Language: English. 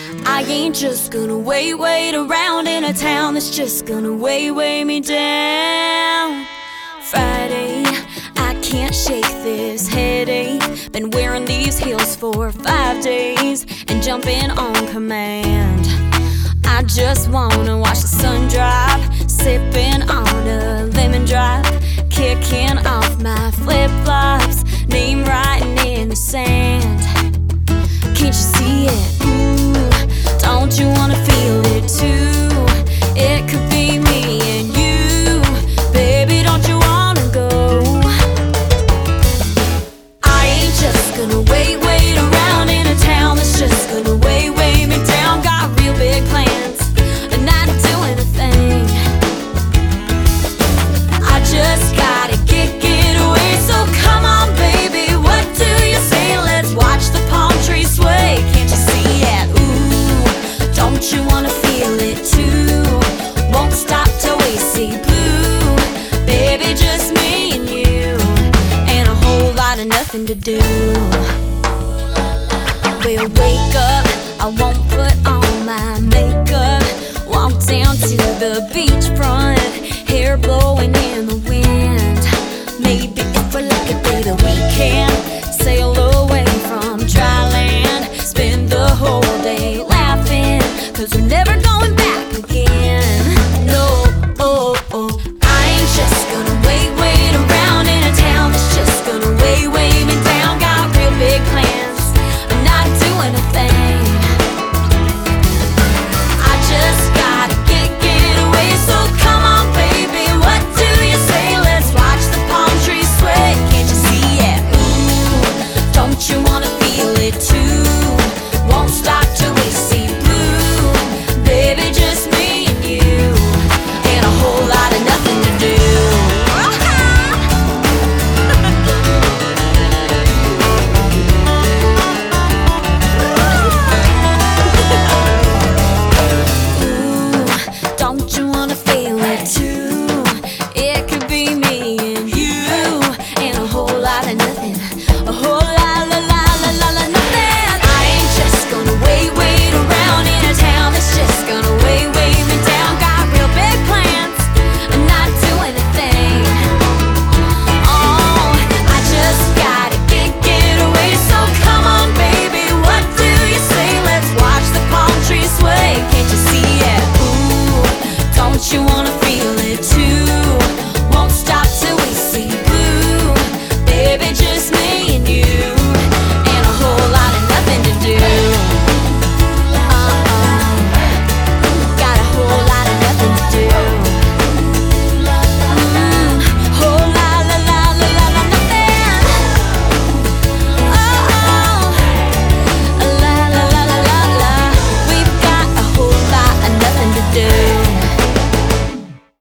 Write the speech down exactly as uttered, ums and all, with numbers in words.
I ain't just gonna wait, wait around in a town that's just gonna weigh, weigh me down. Friday, I can't shake this headache. Been wearing these heels for five days and jumping on command. I just wanna watch the sun drop, sipping on a lemon drop, kicking off my flip-flops, name writing in the sand. Can't you see it? Ooh, don't you wanna feel it too? It could be me and you, baby, don't you wanna go? I ain't just gonna wait, wait around in a town that's just gonna weigh, weigh me down. Got real big plans and not doing a thing. I just gotta get, get away, so come on baby, what do you say? Let's watch the palm trees sway. Can't you see it? Ooh, don't you wanna feel it too? Won't stop till we see blue. Baby, just me and you, and a whole lot of nothing to do. We'll wake up, I won't put on my makeup, walk down to the beachfront, hair blowing in the wind.